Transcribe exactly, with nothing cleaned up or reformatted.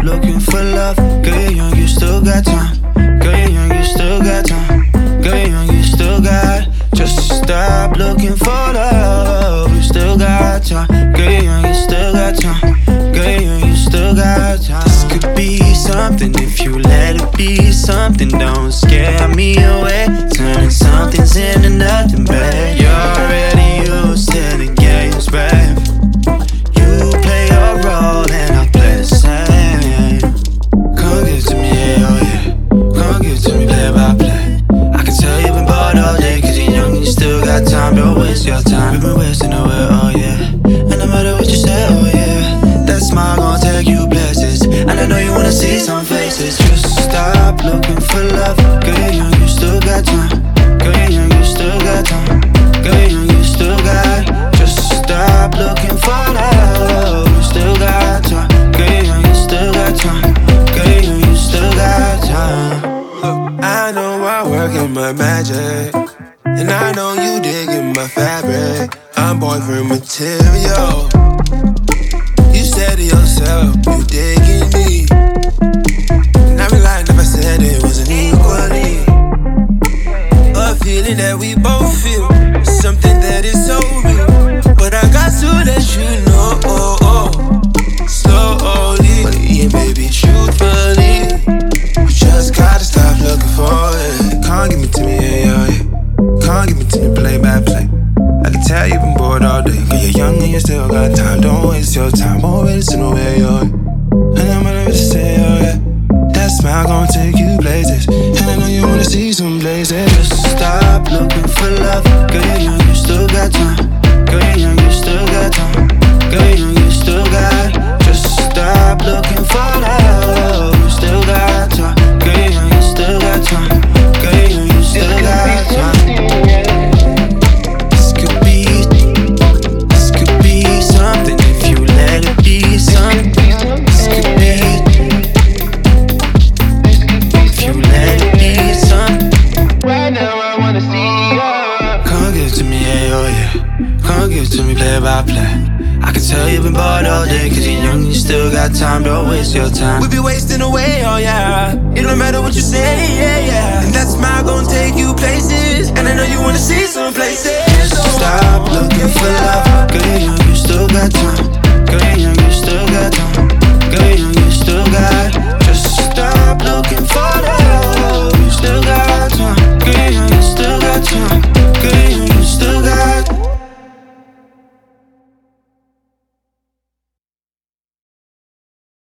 looking for love. Girl, you're young, you still got time. Girl, you're young, you still got time. Girl, you're young, you still got. Just stop looking for love. You still got time. Girl, you're young, you still got time. Girl, you're young, you still got time. This could be something if you let it be something. Don't scare me away. Turning something's into nothing, babe. You're already used to the games, babe. You play your role and I play the same. Come give it to me, yeah, oh yeah. Come give it to me, play by play. I can tell you've been bored all day, cause you're young and you still got time. Don't waste your time, you've been wasting away, oh yeah. And no matter what you say, oh yeah, that smile gon' take you places. And I know you wanna see some faces. Just stop looking for love. Girl, you're young, you still got time. Girl, you're young, you still got time. Girl, you're young, you still got. Just stop looking for love. You still got time. Girl, you're young, you still got time. Girl, you're young, you still got time. I know I work in my magic, and I know you digging my fabric. I'm boyfriend material. You said to yourself, you digging me, and I'd be lying if I said it wasn't equally. A feeling that we both feel, something that is so real. But I got to let you know, oh, oh, slowly, yeah, baby, truthfully. You just gotta stop looking for it. Can't give it to me, yeah, yeah, yeah. Can't give it to me, play by play. I can tell you've been bored all day, cause you're young and you still got time. Don't waste your time, always in the way, yo. And I'm ready to say, oh yeah, that smile gon' take you places. And I know you wanna see some places. Just stop looking for love. Girl, you're young, you still got time. Girl, you're young, you still got time. Girl, you're young, you still got. Just stop looking for love. You still got time. Girl, you're young, you still got time. Girl, you're young, you still got time. This could be, this could be something if you let it be something. This could be, if you let it be something. Right now I wanna see you. Come give it to me, yeah, oh yeah. Come give it to me, play by play. I can tell you've been bored all day, cause you're young and you still got time. Don't waste your time. We be wasting away, oh yeah. It don't matter what you say, yeah, yeah. And that smile gon' take you places.